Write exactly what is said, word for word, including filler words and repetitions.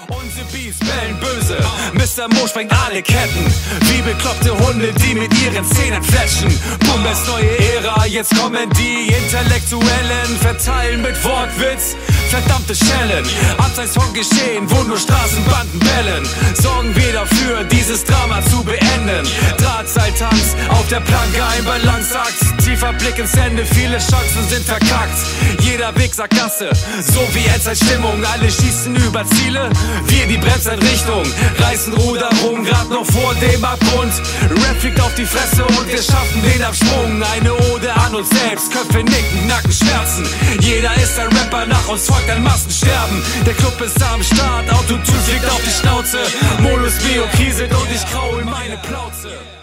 Unsere Beats bellen böse, Mister Mo sprengt alle Ketten, wie bekloppte Hunde, die mit ihren Zähnen fletschen. Bumbers neue Ära, jetzt kommen die Intellektuellen, verteilen mit Wortwitz verdammte Schellen. Abseits vom Geschehen, wo nur Straßenbanden bellen, sorgen wir dafür, dieses Drama zu beenden. Drahtseiltanz auf der Planke, ein Balanceakt, tiefer Blick ins Ende, viele Chancen sind verkackt. Jeder Weg sagt Gasse, so wie Endzeitstimmung, alle schießen über Ziele, wir die Bremseinrichtung, reißen Ruder rum, grad noch vor dem Abgrund. Rap fliegt auf die Fresse und wir schaffen den Absprung. Eine Ode an uns selbst, Köpfe nicken, Nacken schmerzen. Jeder ist ein Rapper, nach uns folgt ein Massensterben. Der Club ist am Start, Autotune fliegt auf die Schnauze. Modus Bio kriselt und ich kraul meine Plauze.